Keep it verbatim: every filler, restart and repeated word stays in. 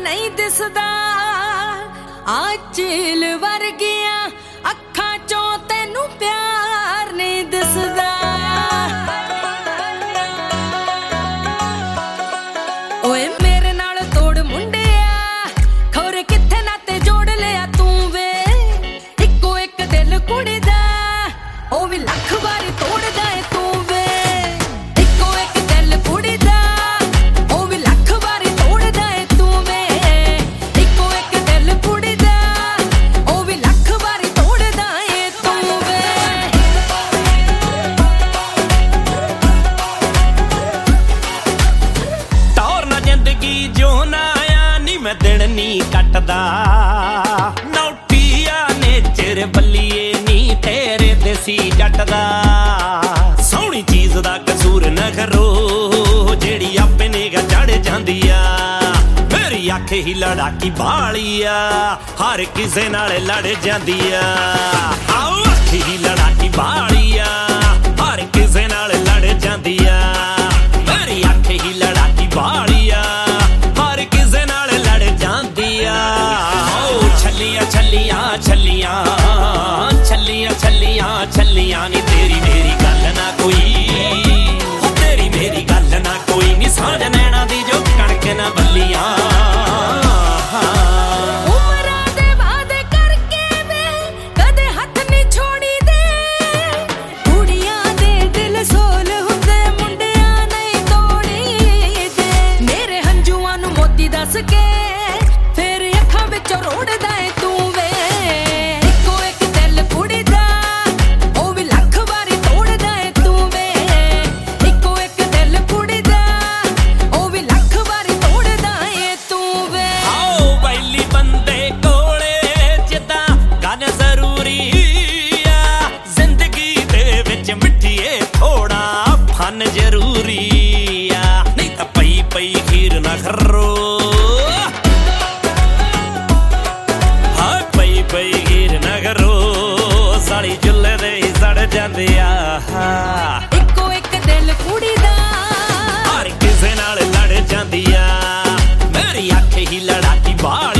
नहीं दिसदा आ झील वर्गियां अखां चों तैनू प्यार नहीं दिसदा ओए मेरे नाल तोड़ मुंडिया खौरे किथे नाते जोड़ लिया तू वे इक्को एक दिल कुड़ी दा ओ भी लख वारी तोड़दा है तू वे इक्को एक दिल कुड़ी दा ओ भी लख वारी तोड़दा है तू वे इक्को एक दिल कुड़ी दा ओ भी लख वारी तोड़दा है तू वे टौर ना जिंदगी जो ना आया नी मैं दिन नी कटदा नौटिया नेचर बल्लिए नी तेरे देसी जट दा सोहनी चीज दा कसूर न करो जेड़ी आपे निगा चढ़ जांदी आ मेरी अख ही लड़ाकी बालिया हर किसे नाल लड़ जांदी आ आओ अख ही लड़ाकी बालिया हर किसे नाल लड़ जांदी आ मेरी अख ही लड़ाकी बालिया हर किसे नाल लड़ जांदी आ ओ छल्लियां छल्लियां छल्लियां छल्लियां छल्लियां छल्लियां नी तेरी मेरी गल ना कोई हो तेरी मेरी गल ना कोई नी साँझ नैना दी जो कणक ना बल्लियां उमरां दे वादे करके वे कदे हथ नहीं छोड़ी दे कुड़ियां दे दिल सोल हुंदे मुंडियां नहीं तोड़ी दे मेरे हंजुआं नू मोती दस के फिर अखां विचों रोड़दा है तू वे इक्को एक दिल कुड़ी दा ओ भी लख वारी तोड़दा है तू वे इक्को एक दिल कुड़ी दा ओ भी लख वारी तोड़दा है तू वे आओ बैली बंदे कोले जिद्दां गल जरूरी आ जिंदगी दे विच मिठिए थोड़ा फन जरूरी आ नहीं तां पई पई खीर ना खर्रो पई पई हीर नगरो साड़ी चुल्ले दे ही सड़ जांदे आ इक्को एक दिल कुड़ी दा हर किसे नाल लड़ जांदी आ मेरी अख ही लड़ाकी बाल